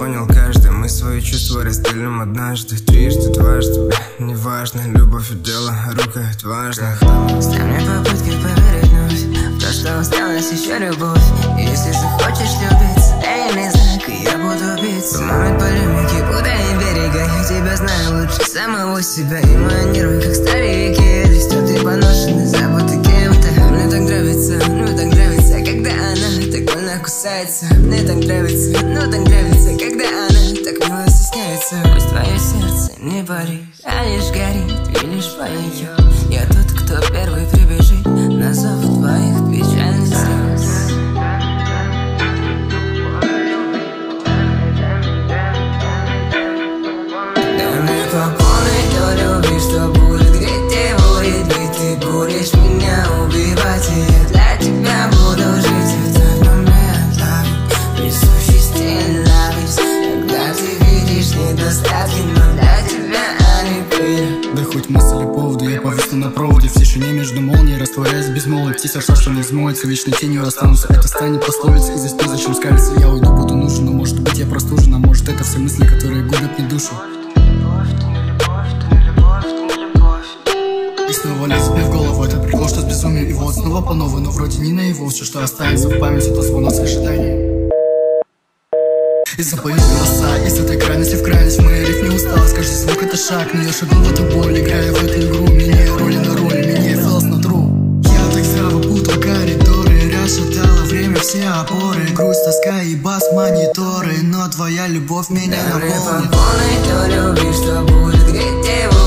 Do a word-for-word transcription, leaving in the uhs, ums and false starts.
понял каждый. Мы свои чувства разделим однажды, трижды, дважды. Неважно, любовь и дело рук отважных. Ставь мне попытки поверить вновь в то, что осталась еще любовь. Если захочешь любить, дай мне знак, и я буду биться. Помогут полемики, путай берега. Я тебя знаю лучше самого себя. И мои нервы, как старые кеды, стёрты, поношены, забыты кем-то. Мне так нравится, мне так нравится, когда она так больно кусается. Мне так нравится, ну так нравится, когда она так мило стесняется. Пусть твое сердце не болит, а лишь горит, видишь твое. Я тот, кто первый прибежит на зов твоих печальных слез. Дай мне по полной то любви, что будет греть и будет бить. Ты будешь меня убивать, и я для тебя буду жить. В тот момент ловить присущий стиль ловить, когда ты видишь недостатки, но для тебя они пыль. Да хоть мысли поводу, я повисну на проводе. В тишине между молнией растворяясь без молот. Птица шашка не взмоется, вечной тенью останутся. Это станет пословицей, и засню, зачем скалиться. Я уйду, буду нужен, но может быть я простужен. А может это все мысли, которые губят мне душу. И снова лезет мне в голову этот прикол, что с безумием. И вот снова по новой, но вроде не наяву. Все, что останется в памяти, то звонок с ожиданием. И запоют голоса из этой крайности в крайность. В моей рифме усталость, каждый звук это шаг. Но я шагнул в эту боль, играя в эту игру. Меняя роли на роли, меняя фэлс на тру. Я так здраво путал коридоры, расшатала время все опоры. Грусть, тоска и бас, мониторы. Но твоя любовь меня Дай мне по наполнит. полной то любви, что будет греть его.